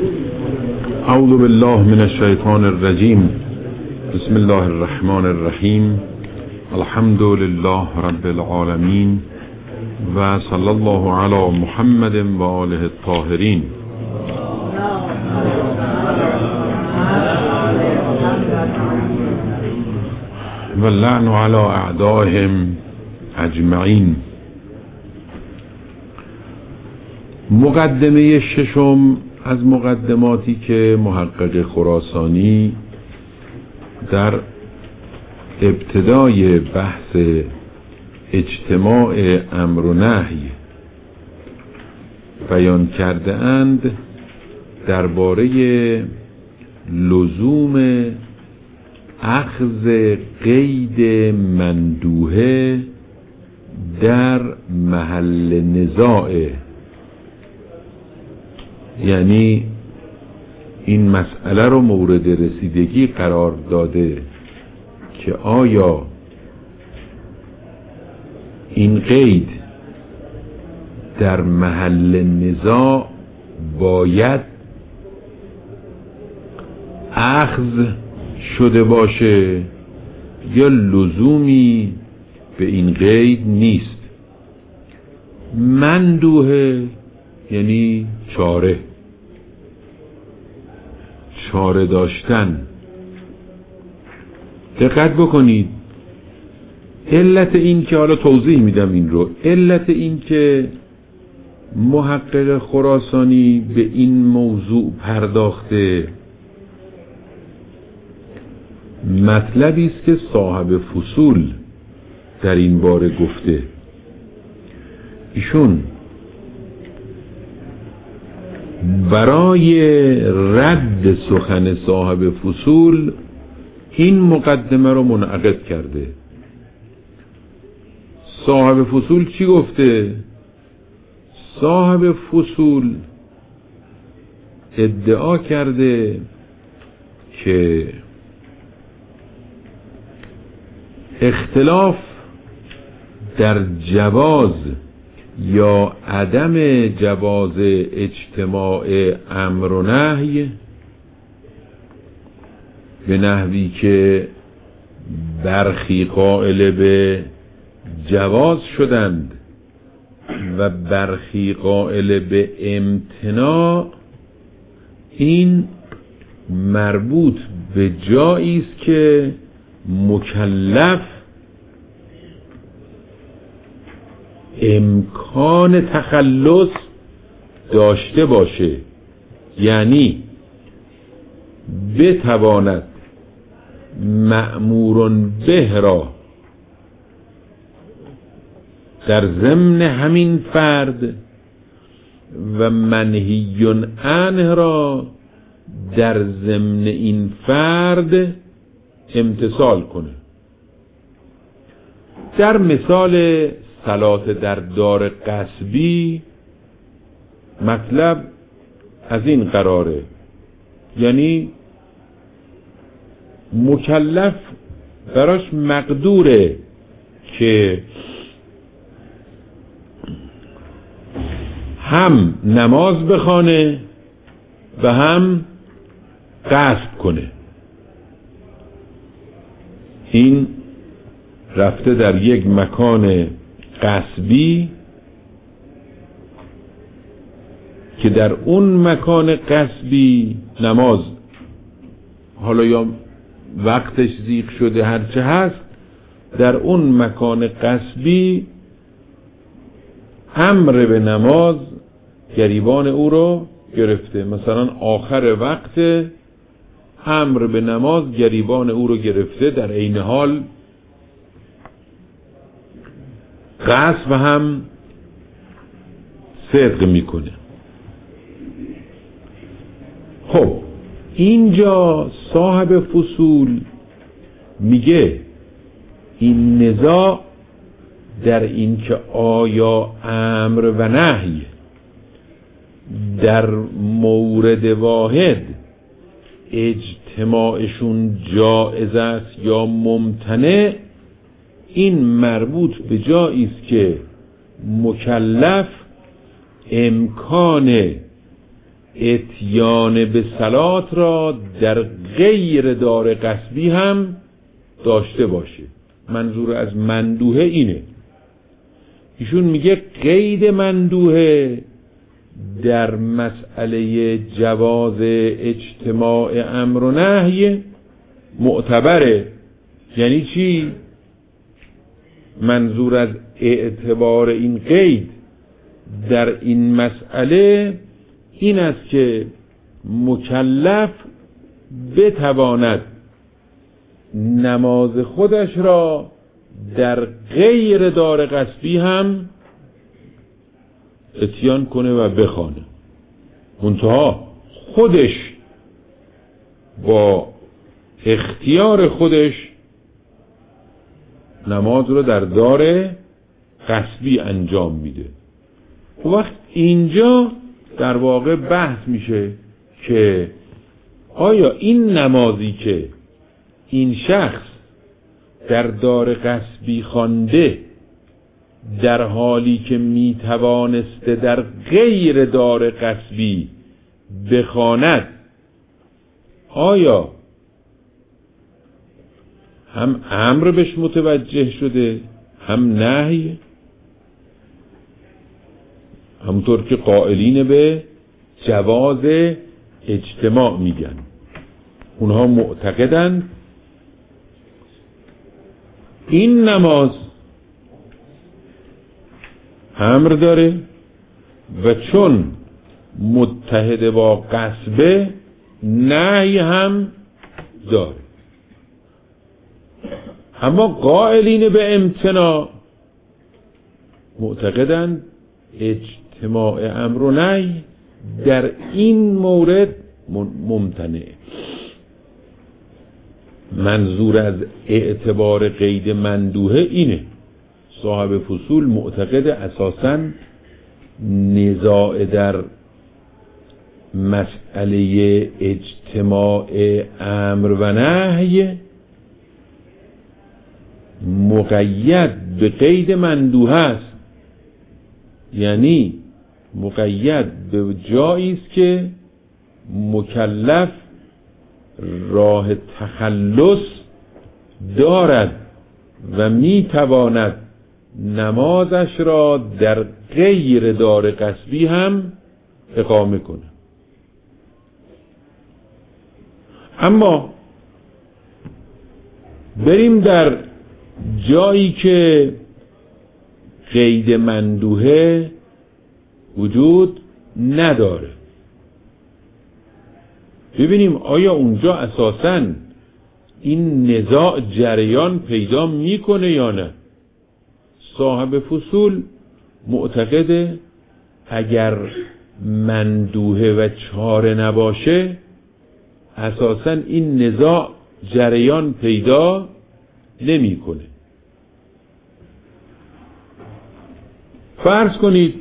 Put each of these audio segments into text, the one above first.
اعوذ بالله من الشیطان الرجیم. بسم الله الرحمن الرحیم. الحمد لله رب العالمین و صلی الله علی محمد و آله الطاهرین. و اللعن علی اعدائهم اجمعین. مقدمه ششم از مقدماتی که محقق خراسانی در ابتدای بحث اجتماع امر و نهی بیان کرده اند درباره لزوم اخذ قید مندوحه در محل نزاع، یعنی این مسئله رو مورد رسیدگی قرار داده که آیا این قید در محل نزاع باید اخذ شده باشه یا لزومی به این قید نیست. مندوحه یعنی چاره داشتن. دقت بکنید، علت این که حالا توضیح میدم این رو، علت این که محقق خراسانی به این موضوع پرداخته مطلبی است که صاحب فصول در این باره گفته. ایشون برای رد سخن صاحب فصول این مقدمه رو منعقد کرده. صاحب فصول چی گفته؟ صاحب فصول ادعا کرده که اختلاف در جواز یا عدم جواز اجتماع امر و نهی به نحوی که برخی قائل به جواز شدند و برخی قائل به امتناع، این مربوط به جایی است که مکلف امکان تخلص داشته باشه، یعنی بتواند مأمور به را در ضمن همین فرد و منهی عنه را در ضمن این فرد امتثال کنه. در مثال صلات در دار غصبی مطلب از این قراره، یعنی مکلف براش مقدوره که هم نماز بخوانه و هم غصب کنه. این رفته در یک مکان غصبی که در اون مکان غصبی نماز حالا یا وقتش زیغ شده هرچه هست، در اون مکان غصبی امر به نماز گریبان او رو گرفته. مثلا آخر وقت امر به نماز گریبان او رو گرفته، در عین حال غصب هم صدق میکنه. خب اینجا صاحب فصول میگه این نزاع در این که آیا امر و نهی در مورد واحد اجتماعشون جائز است یا ممتنع، این مربوط به جایی است که مکلف امکان اتیان به صلات را در غیر دار غصبی هم داشته باشه. منظور از مندوحه اینه. ایشون میگه قید مندوحه در مسئله جواز اجتماع امر و نهی معتبره. یعنی چی؟ منظور از اعتبار این قید در این مسئله این است که مکلف بتواند نماز خودش را در غیر دار غصبی هم اتیان کنه و بخوانه، منتها خودش با اختیار خودش نماز رو در دار غصبی انجام میده. وقت اینجا در واقع بحث میشه که آیا این نمازی که این شخص در دار غصبی خوانده در حالی که میتوانسته در غیر دار غصبی بخواند، آیا هم امر بهش متوجه شده هم نهی؟ همونطور که قائلین به جواز اجتماع میگن، اونها معتقدن این نماز امر داره و چون متحد با غصبه نهی هم داره. اما قائلین به امتناع معتقدن اجتماع امر و نهی در این مورد ممتنع. منظور از اعتبار قید مندوحه اینه. صاحب فصول معتقد اساساً نزاع در مسئله اجتماع امر و نهی مقید به قید مندوحه است، یعنی مقید به جایی است که مکلف راه تخلص دارد و میتواند نمازش را در غیر دار غصبی هم اقامه کنه. اما بریم در جایی که قید مندوحه وجود نداره، ببینیم آیا اونجا اساساً این نزاع جریان پیدا میکنه یا نه. صاحب فصول معتقده اگر مندوحه و چاره نباشه اساساً این نزاع جریان پیدا نمیکنه. فرض کنید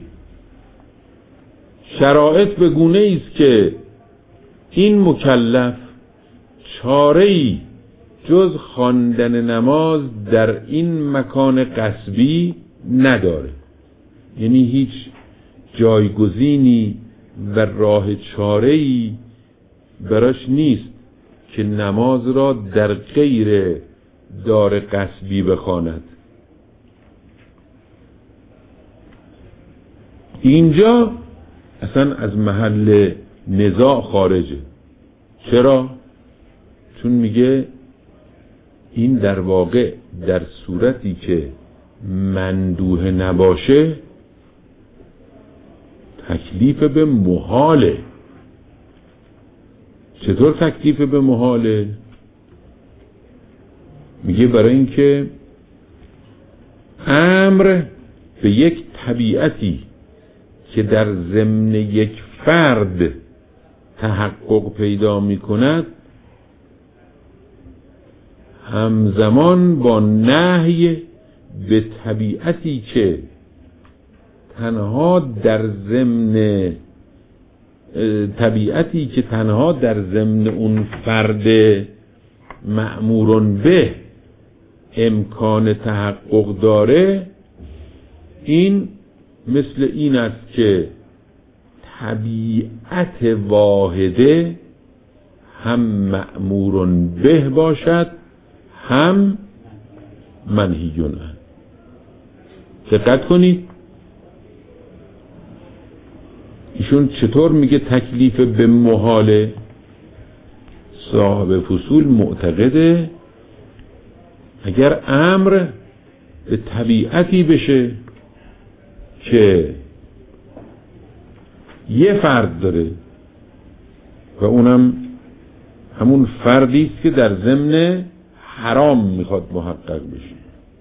شرایط به گونه است که این مکلف چاره‌ای جز خواندن نماز در این مکان غصبی نداره، یعنی هیچ جایگزینی و راه چاره‌ای براش نیست که نماز را در غیر دار غصبی بخواند. اینجا اصلا از محل نزاع خارجه. چرا؟ چون میگه این در واقع در صورتی که مندوحه نباشه تکلیف به محاله. چطور تکلیف به محاله؟ میگه برای اینکه امر به یک طبیعتی که در ضمن یک فرد تحقق پیدا میکند همزمان با نهی به طبیعتی که تنها در ضمن اون فرد مأمورون به امکان تحقق داره، این مثل این است که طبیعت واحده هم مأمور به باشد هم منهی عنه. دقت کنید ایشون چطور میگه تکلیف به محاله؟ صاحب فصول معتقده اگر امر به طبیعتی بشه که یه فرد داره و اونم همون فردی است که در ضمن حرام میخواد محقق بشه،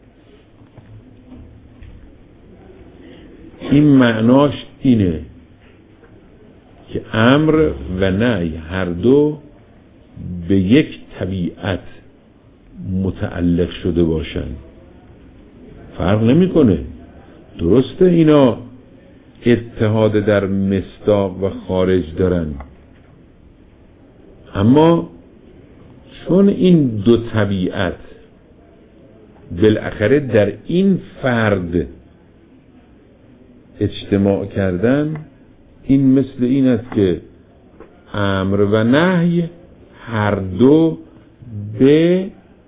این معناش اینه که امر و نهی هر دو به یک طبیعت متعلق شده باشن. فرق نمیکنه. درسته اینا اتحاد در مصداق و خارج دارن، اما چون این دو طبیعت بالاخره در این فرد اجتماع کردن، این مثل این است که امر و نهی هر دو به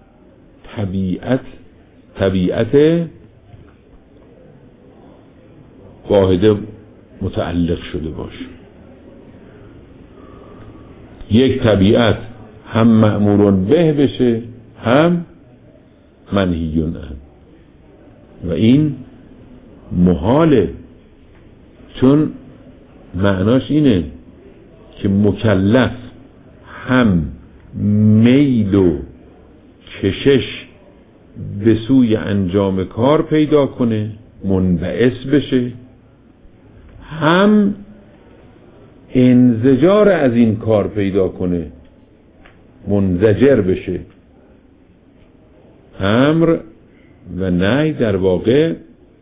طبیعت واحده متعلق شده باشه. یک طبیعت هم مأمور به بشه هم منهی عنه و این محاله، چون معناش اینه که مکلف هم میل و کشش به سوی انجام کار پیدا کنه، منبعث بشه، هم انزجار از این کار پیدا کنه، منزجر بشه. امر و نهی در واقع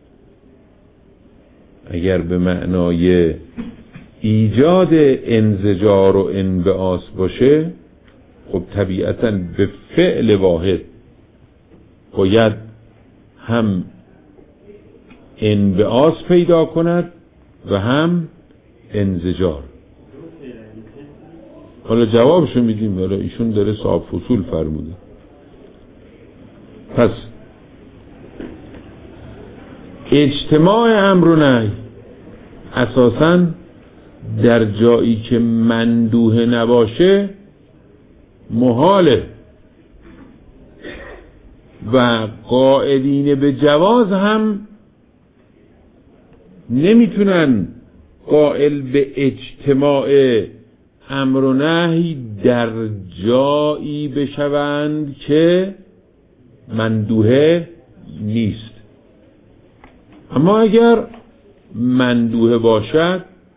اگر به معنای ایجاد انزجار و انبعاث باشه، خب طبیعتاً به فعل واحد باید هم انبعاث پیدا کند و هم انزجار. حالا جوابشو میدیم، حالا ایشون داره صاحب فصول فرموده. پس اجتماع امر و نهی اساساً در جایی که مندوحه نباشه محاله و قائلین به جواز هم نمیتونن قائل به اجتماع امر و نهی در جایی بشوند که مندوحه نیست. اما اگر مندوحه باشد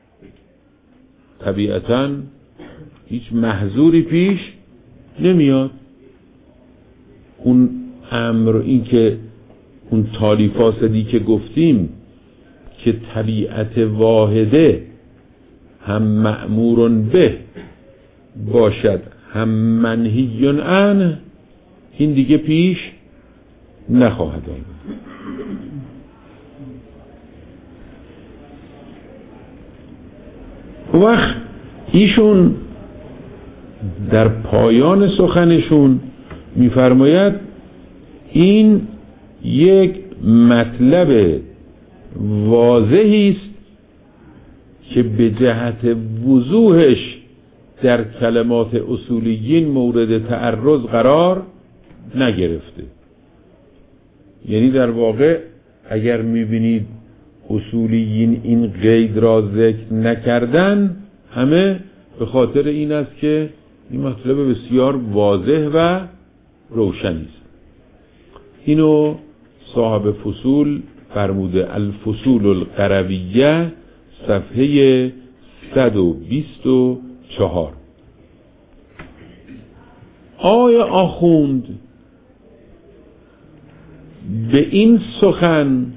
طبیعتاً هیچ محظوری پیش نمیاد. اون امر، این که اون تالی فاسدی که گفتیم که طبیعت واحده هم مأمور به باشد هم منهی عنه، این دیگه پیش نخواهد آمد. وقت ایشون در پایان سخنشون میفرماید این یک مطلب واضحی است که به جهت وضوحش در کلمات اصولیین مورد تعرض قرار نگرفته. یعنی در واقع اگر میبینید اصولیین این قید را ذکر نکردن، همه به خاطر این است که این مطلب بسیار واضح و روشنی است. اینو صاحب فصول فرموده الفصول القرویه صفحه 124. آیا آخوند به این سخن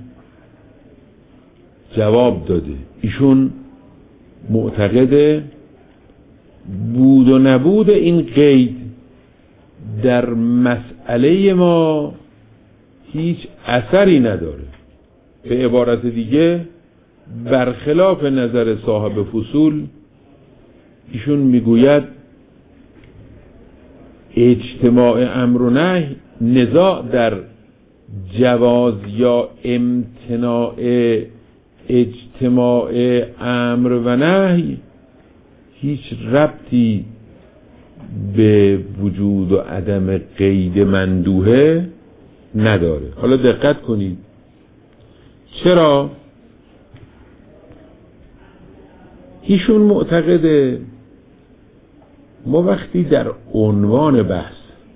جواب داده؟ ایشون معتقده بود و نبود این قید در مسئله ما هیچ اثری نداره. به عبارت دیگه برخلاف نظر صاحب فصول، ایشون میگوید اجتماع امر و نهی، نزاع در جواز یا امتناع اجتماع امر و نهی هیچ ربطی به وجود و عدم قید مندوحه نداره. حالا دقت کنید چرا؟ ایشون معتقده ما وقتی در عنوان بحث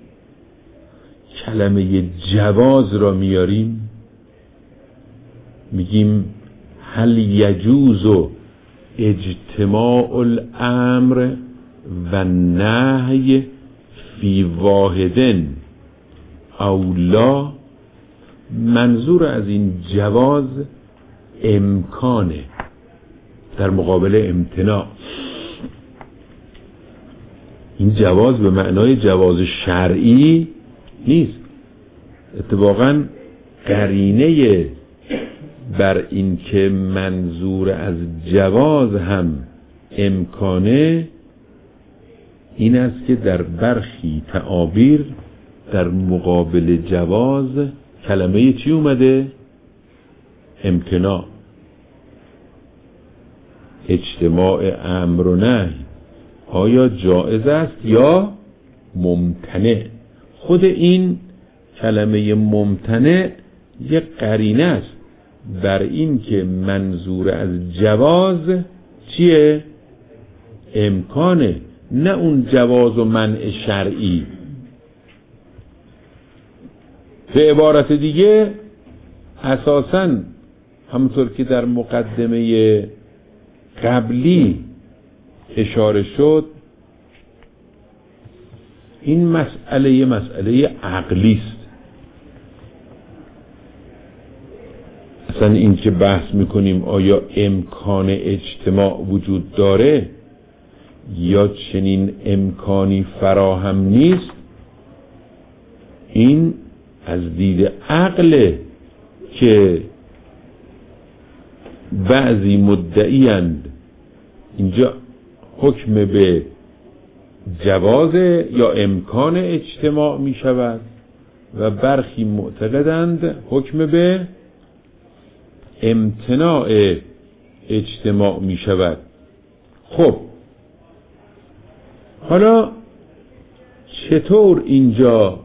کلمه جواز را میاریم، میگیم هل یجوز اجتماع الامر و نهی فی واحدن او لا، منظور از این جواز امکانه در مقابل امتناع. این جواز به معنای جواز شرعی نیست، اتفاقا قرینه بر این که منظور از جواز هم امکانه این است که در برخی تعابیر در مقابل جواز کلمه چی اومده؟ امتناع. اجتماع امر و نهی آیا جائز است یا ممتنع؟ خود این کلمه ممتنع یک قرینه است بر این که منظور از جواز چیه؟ امکانه، نه اون جواز و منع شرعی. به عبارت دیگه اساساً همونطور که در مقدمه قبلی اشاره شد، این مسئله عقلی است. اصلا این که بحث میکنیم آیا امکان اجتماع وجود داره یا چنین امکانی فراهم نیست، این از دید عقل که بعضی مدعیند اینجا حکم به جواز یا امکان اجتماع می شود و برخی معتقدند حکم به امتناع اجتماع می شود. خب حالا چطور اینجا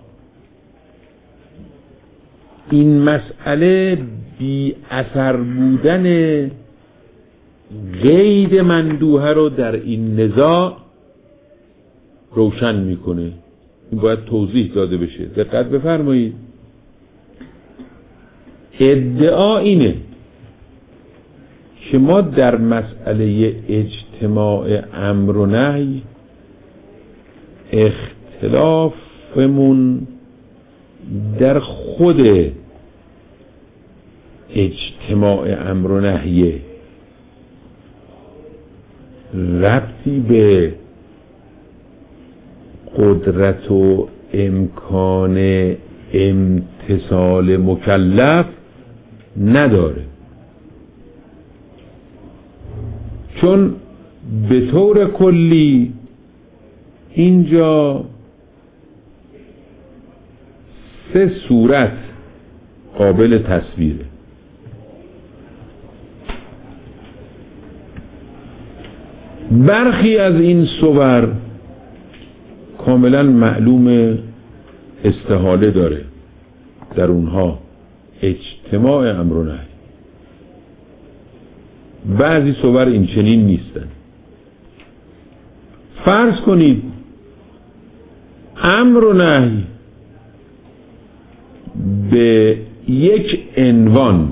این مسئله بی اثر بودن قید مندوحه رو در این نزاع روشن میکنه؟ این باید توضیح داده بشه. دقت بفرمایید. ادعا اینه که ما در مسئله اجتماع امر و نهی اختلافمون در خود اجتماع امر و نهیه، ربطی به قدرت و امکان امتثال مکلف نداره، چون به طور کلی اینجا 3 صورت قابل تصویره. برخی از این صور کاملا معلوم استحاله داره در اونها اجتماع امر و نهی. بعضی صور این چنین نیستن. فرض کنید امر و نهی به یک عنوان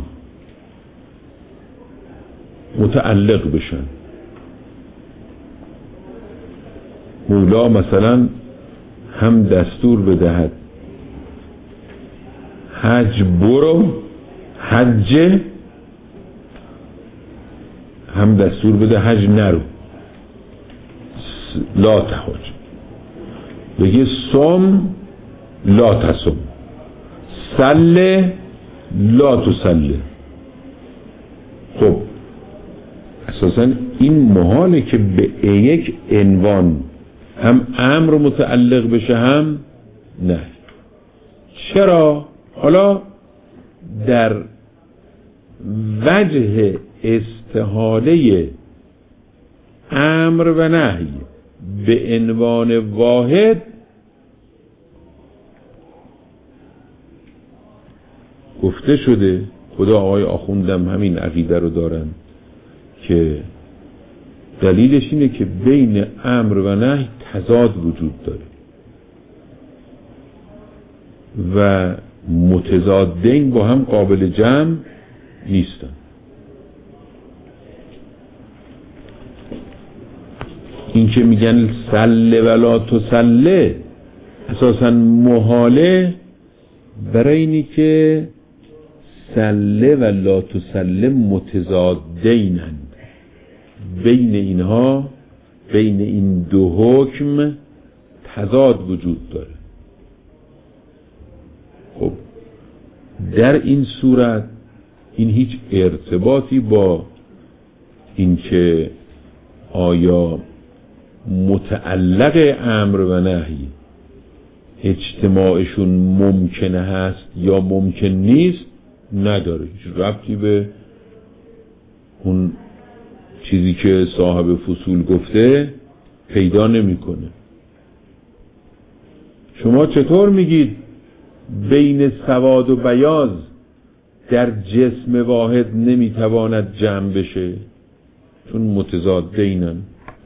متعلق بشن. مولا مثلا هم دستور بدهد حج برو حج، هم دستور بده حج نرو، لا تحج. بگه صم لا تصم، سله لا تسله. خب اساسا این محاله که به یک عنوان هم امر متعلق بشه هم نه. چرا؟ حالا در وجه استحاله امر و نهی به عنوان واحد گفته شده، خدا آقای آخوندم همین عقیده رو دارن که دلیلش اینه که بین امر و نهی تضاد وجود داره و متضادین با هم قابل جمع نیستن. این که میگن سله ولا تسله اساسا محاله، برای اینی که سله و لا تسله متضادینند، بین اینها بین این دو حکم تضاد وجود داره. خب در این صورت این هیچ ارتباطی با این که آیا متعلق امر و نهی اجتماعشون ممکنه هست یا ممکن نیست نداره، هیچ ربطی به اون چیزی که صاحب فصول گفته پیدا نمیکنه. شما چطور میگید بین سواد و بیاض در جسم واحد نمیتواند جمع بشه؟ چون متضادینن.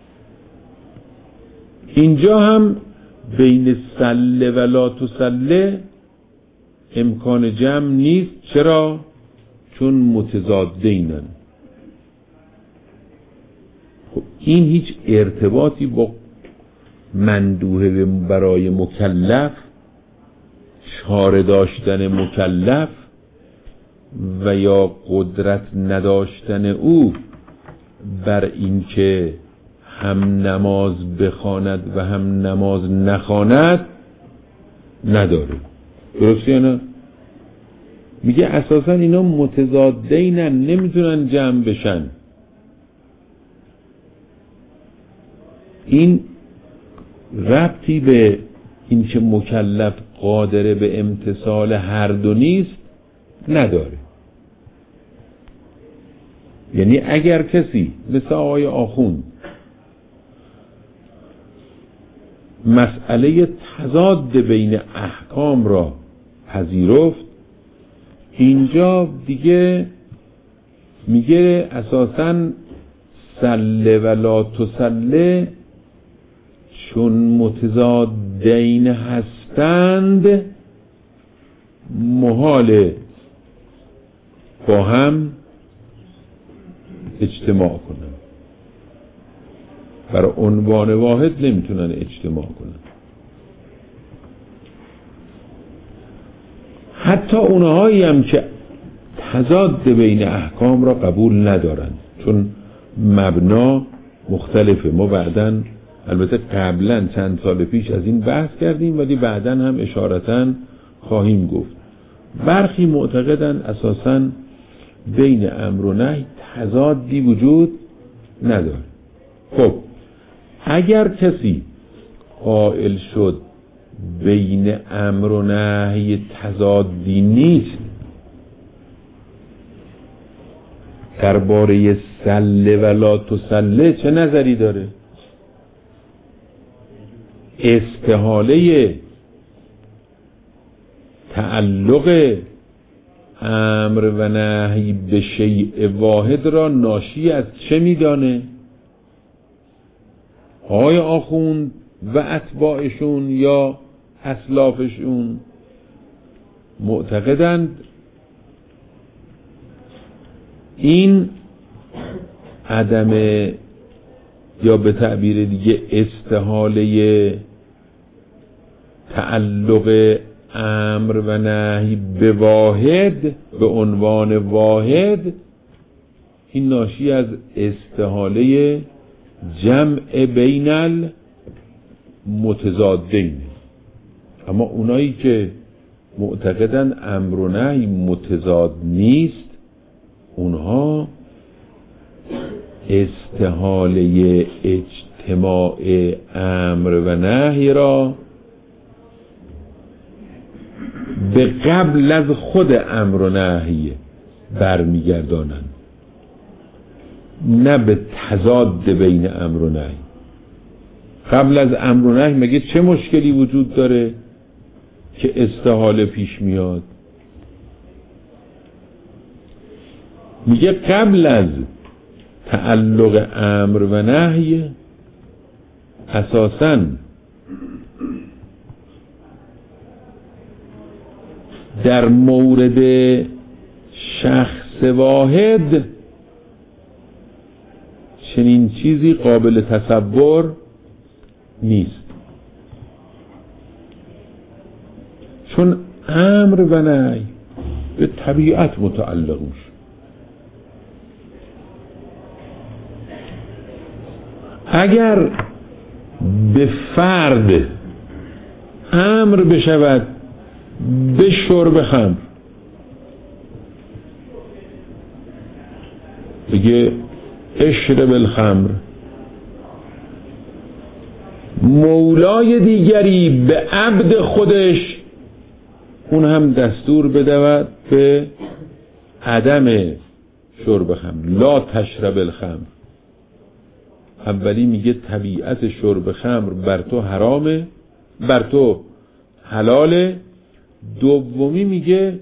اینجا هم بین سله و لا تسله امکان جمع نیست. چرا؟ چون متضادینن. خب این هیچ ارتباطی با مندوحه برای مکلف، چاره داشتن مکلف و یا قدرت نداشتن او بر این که هم نماز بخواند و هم نماز نخواند نداره. درسته یا نه؟ میگه اساسا اینا متضادینن، نمیتونن جمع بشن. این ربطی به این که مکلف قادر به امتثال هر دو نیست نداره. یعنی اگر کسی مثل آقای آخوند مسئله تضاد بین احکام را پذیرفت، اینجا دیگه میگه اساساً سله و لا تسله چون متضادین هستند محال با هم اجتماع کنن، برای عنوان واحد نمیتونن اجتماع کنن. حتی اونهایی هم که تضاد بین احکام را قبول ندارن، چون مبنا مختلفه. ما بعداً البته قبلا چند سال پیش از این بحث کردیم ولی بعداً هم اشارتاً خواهیم گفت. برخی معتقدن اساساً بین امر و نهی تضادی وجود نداره. خب اگر کسی قائل شد بین امر و نهی تضادی نیست، درباره سله و لا تسله چه نظری داره؟ استحاله تعلق امر و نهی به شیء واحد را ناشی از چه میدانه؟ آقای آخوند و اتباعشون یا اسلافشون معتقدند این عدم یا به تعبیر دیگه استحاله تعلق امر و نهی به واحد به عنوان واحد این ناشی از استحاله جمع بین المتضادین. اما اونایی که معتقدن امر و نهی متضاد نیست، اونها استحاله اجتماع امر و نهی را به قبل از خود امر و نهی برمیگردانند، نه به تضاد بین امر و نهی. قبل از امر و نهی مگه چه مشکلی وجود داره که استحاله پیش میاد؟ میگه قبل از تعلق امر و نهی اساساً در مورد شخص واحد چنین چیزی قابل تصور نیست، چون امر و نهی به طبیعت متعلق میشه. اگر به فرد امر بشود به شرب خمر، بگه اشرب الخمر، مولای دیگری به عبد خودش اون هم دستور بدهد به عدم شرب خمر، لا تشرب الخمر. اولی میگه طبیعت شرب خمر بر تو حرامه، بر تو حلاله. دومی میگه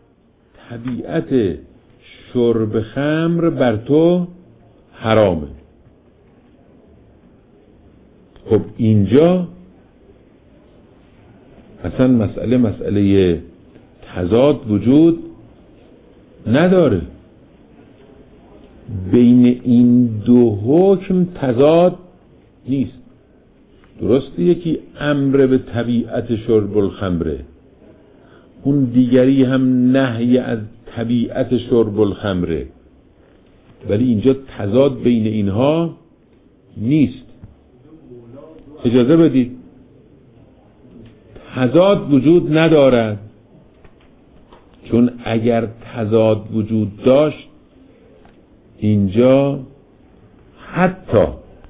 طبیعت شرب خمر بر تو حرامه. خب اینجا اصلا مسئله تضاد وجود نداره، بین این دو حکم تضاد نیست. درسته یکی امر به طبیعت شرب الخمره، اون دیگری هم نهی از طبیعت شرب الخمره، ولی اینجا تضاد بین اینها نیست. اجازه بدید، تضاد وجود ندارد، چون اگر تضاد وجود داشت اینجا حتی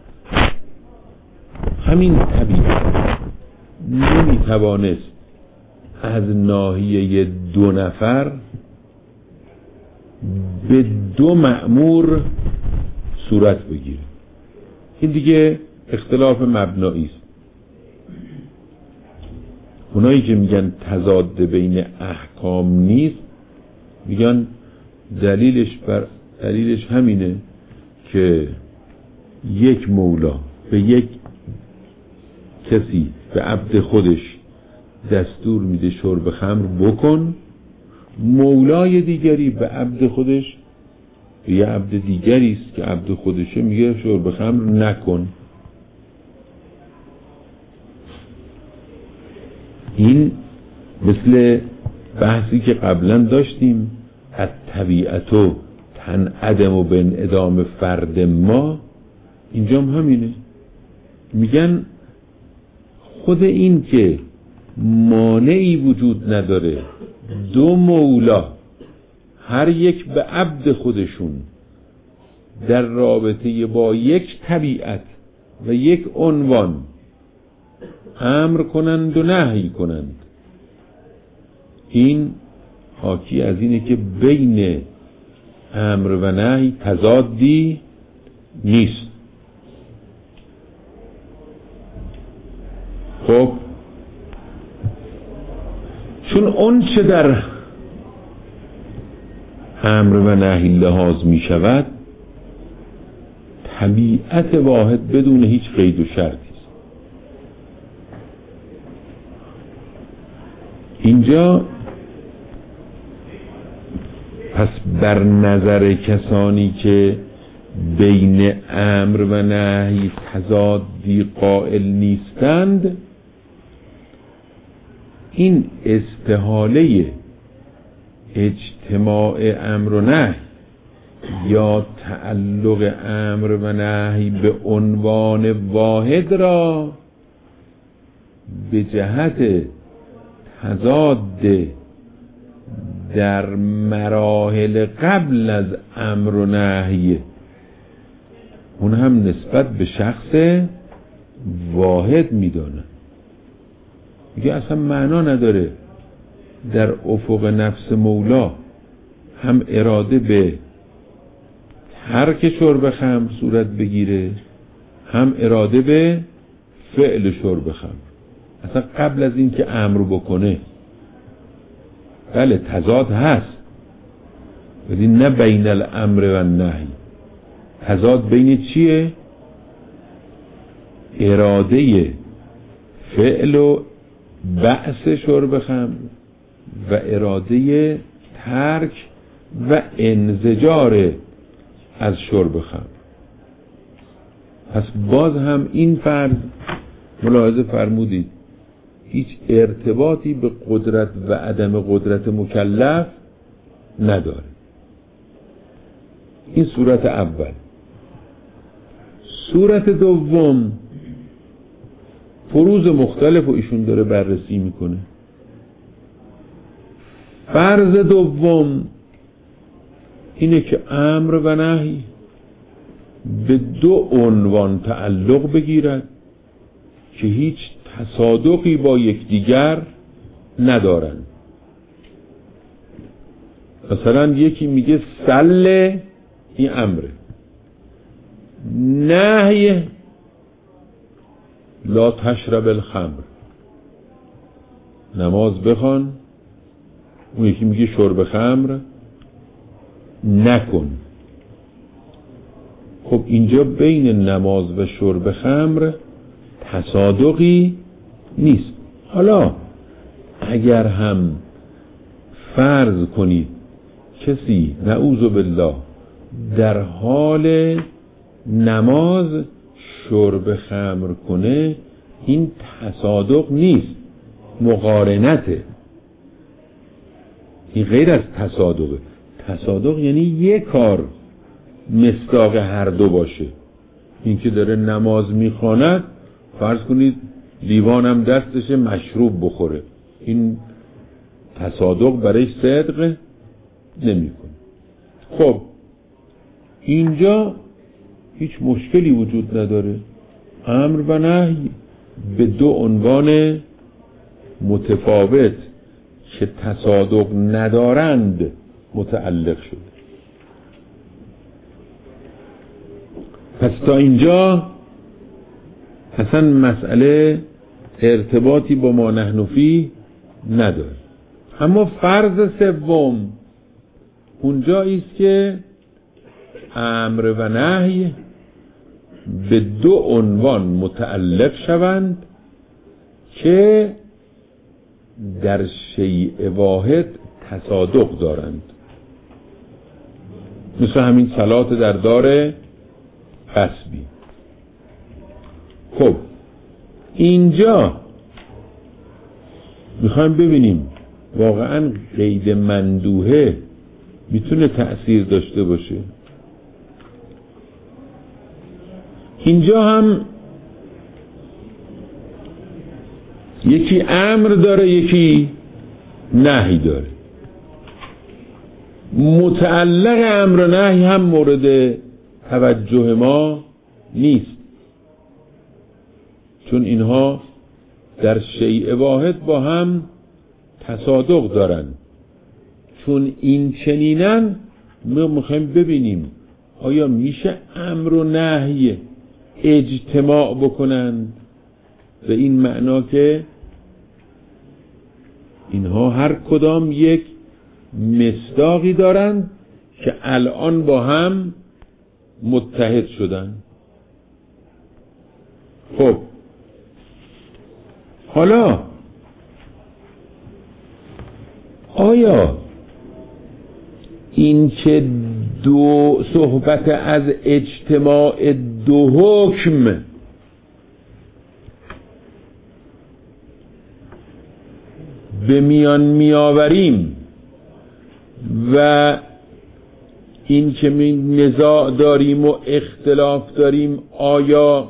همین طبیعت نمیتوانست از ناحیه دو نفر به دو مأمور صورت بگیره. این دیگه اختلاف مبنایی است. اونایی که میگن تضاد بین احکام نیست میگن دلیلش همینه که یک مولا به یک کسی به عبد خودش دستور میده شرب خمر بکن، مولای دیگری به عبد خودش، به یه عبد دیگری است که عبد خودشه میگه شرب خمر نکن. این مثل بحثی که قبلا داشتیم از طبیعتو تنعدم و به انعدام فرد ما، اینجا هم همینه. میگن خود این که مانعی وجود نداره دو مولا هر یک به عبد خودشون در رابطه با یک طبیعت و یک عنوان امر کنند و نهی کنند، این حاکی از اینه که بین امر و نهی تضادی نیست. خب چون اون چه در امر و نهی لحاظ می شود طبیعت واحد بدون هیچ قید و شرطی است. اینجا پس بر نظر کسانی که بین امر و نهی تضادی قائل نیستند، این استحاله اجتماع امر و نهی یا تعلق امر و نهی به عنوان واحد را به جهت تضاد در مراحل قبل از امر و نهی اون هم نسبت به شخص واحد میدانه. میگه اصلا معنا نداره در افق نفس مولا هم اراده به ترک شرب خمر صورت بگیره، هم اراده به فعل شرب خمر. اصلا قبل از این که امر بکنه، بله تضاد هست، ولی نه بین الامر و النهی. تضاد بین چیه؟ اراده فعل و بعث شرب خمر و اراده ترک و انزجار از شرب خمر. پس باز هم این فرض ملاحظه فرمودید هیچ ارتباطی به قدرت و عدم قدرت مکلف نداره. این صورت اول. صورت دوم فروض مختلف رو ایشون داره بررسی میکنه. فرض دوم اینه که امر و نهی به دو عنوان تعلق بگیرد که هیچ تصادقی با یکدیگر ندارند. مثلا یکی میگه سل، این امره، نهی لا تشرب الخمر، نماز بخوان. اون یکی میگه شرب خمر نکن. خب اینجا بین نماز و شرب خمر تصادقی نیست. حالا اگر هم فرض کنید کسی نعوذ بالله در حال نماز شرب خمر کنه، این تصادق نیست، مقارنته. این غیر از تصادقه. تصادق یعنی یک کار مصداق هر دو باشه. این که داره نماز میخواند، فرض کنید لیوانم دستشه مشروب بخوره، این تصادق برای صدق نمی کنه. خب اینجا هیچ مشکلی وجود نداره. امر و نهی به دو عنوان متفاوت که تصادق ندارند متعلق شده. پس تا اینجا اصلا مسئله ارتباطی با ما نحن فیه نداره. اما فرض سوم اونجایی است که امر و نهی به دو عنوان متعلق شوند که در شیء واحد تصادق دارند، مثل همین صلات در دار غصبی. خب اینجا میخوایم ببینیم واقعا قید مندوحه میتونه تأثیر داشته باشه. اینجا هم یکی امر داره، یکی نهی داره. متعلق امر و نهی هم مورد توجه ما نیست، چون اینها در شیء واحد با هم تصادق دارن. چون این چنینن ما میخوایم ببینیم آیا میشه امر و نهی اجتماع بکنند به این معنا که اینها هر کدام یک مصداقی دارند که الان با هم متحد شدن. خب حالا آیا این که دو صحبت از اجتماع دو حکم به میان میآوریم و این که نزاع داریم و اختلاف داریم آیا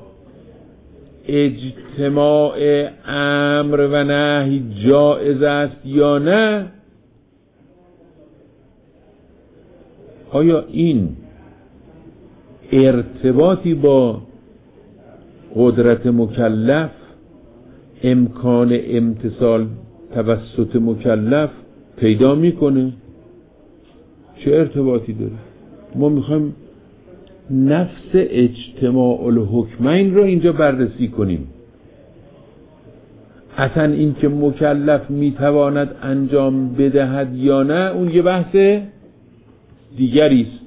اجتماع امر و نهی جائز است یا نه، آیا این ارتباطی با قدرت مکلف، امکان امتثال توسط مکلف پیدا میکنه. چه ارتباطی داره؟ ما میخوایم نفس اجتماع الحکمین رو اینجا بررسی کنیم. اصلا این که مکلف میتواند انجام بدهد یا نه، اون یه بحث دیگری است.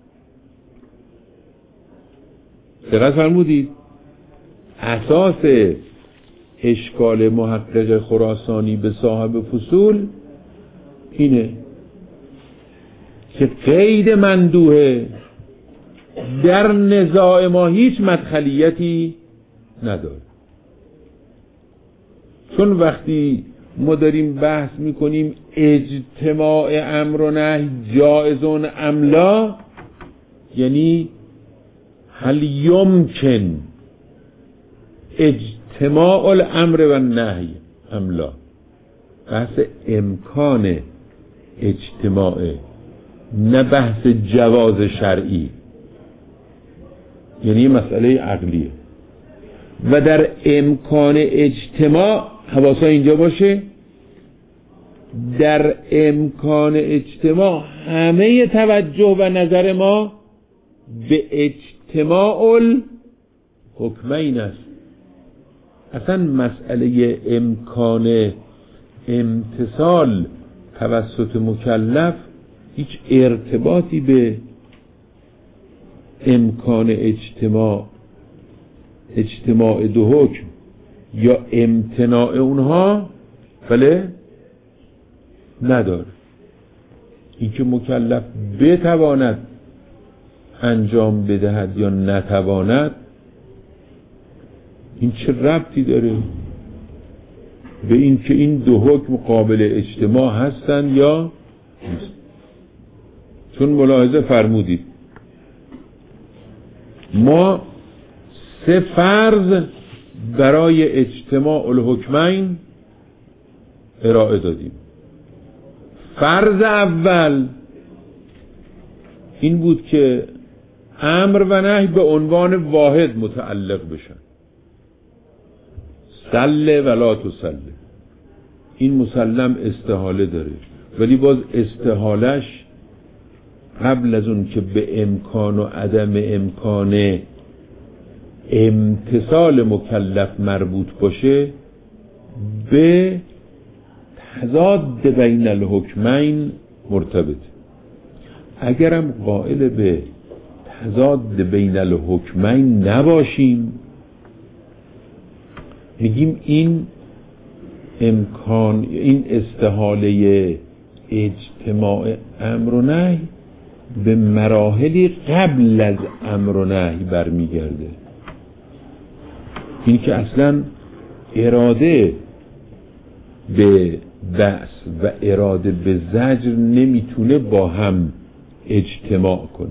دقت فرمودید؟ اساس اشکال محقق خراسانی به صاحب فصول اینه که قید مندوحه در نزاع ما هیچ مدخلیتی نداره. چون وقتی ما داریم بحث میکنیم اجتماع امر و نهی جایزون ام لا، یعنی هل یمکن اجتماع الامر و نهی ام لا، بحث امکان اجتماع، نه بحث جواز شرعی، یعنی مسئله عقلیه. و در امکان اجتماع حواسا اینجا باشه، در امکان اجتماع همه توجه و نظر ما به اجتماع الحکمین است. اصلا مسئله امکان امتثال توسط مکلف هیچ ارتباطی به امکان اجتماع دو حکم یا امتناع اونها نداره. اینکه مکلف بتواند انجام بدهد یا نتواند، این چه ربطی داره به این که این دو حکم قابل اجتماع هستن یا نیست؟ چون ملاحظه فرمودید ما 3 فرض برای اجتماع الحکمین ارائه دادیم. فرض اول این بود که امر و نهی به عنوان واحد متعلق بشن، سله ولا تسله. این مسلم استحاله داره، ولی باز استحالش قبل از اون که به امکان و عدم امکان امتثال مکلف مربوط باشه، به تضاد بین الحکمین مرتبط. اگرم قائل به تضاد بین الحکمین نباشیم، میگیم این امکان، این استحاله اجتماع امر و نهی به مراحلی قبل از امر و نهی برمیگرده. این که اصلا اراده به بأس و اراده به زجر نمیتونه با هم اجتماع کنه.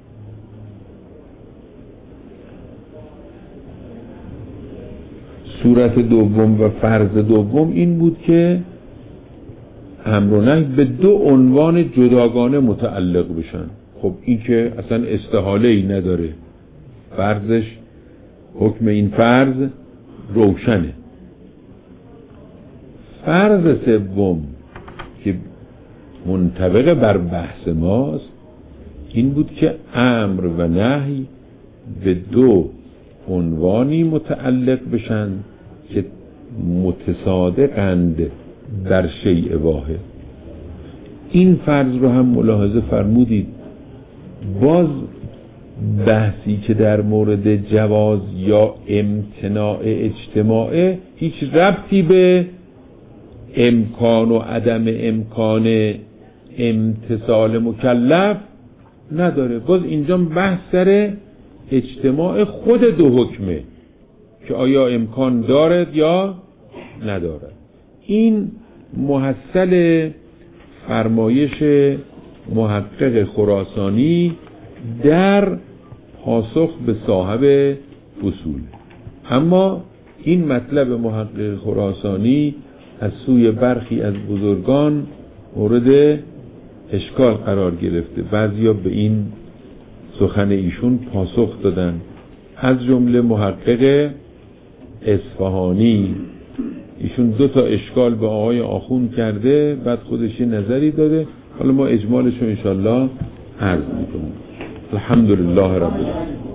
صورت دوم و فرض دوم این بود که امر و نهی به 2 عنوان جداگانه متعلق بشن. خب این که اصلا استحاله ای نداره، فرضش، حکم این فرض روشنه. فرض سوم که منطبق بر بحث ماست این بود که امر و نهی به 2 عنوانی متعلق بشن که متصادقند در شیء واحد. این فرض رو هم ملاحظه فرمودید، باز بحثی که در مورد جواز یا امتناع اجتماع هیچ ربطی به امکان و عدم امکان امتثال مکلف نداره. باز اینجا بحث سر اجتماع خود 2 حکمه که آیا امکان دارد یا ندارد. این محصل فرمایش محقق خراسانی در پاسخ به صاحب فصول. اما این مطلب محقق خراسانی از سوی برخی از بزرگان مورد اشکال قرار گرفته. بعضیا به این سخن ایشون پاسخ دادن، از جمله محقق اصفهانی. ایشون 2 تا اشکال به آقای آخوند کرده، بعد خودش نظری داده. حالا ما اجمالش رو انشالله عرض میکنیم. الحمدلله رب العالمین.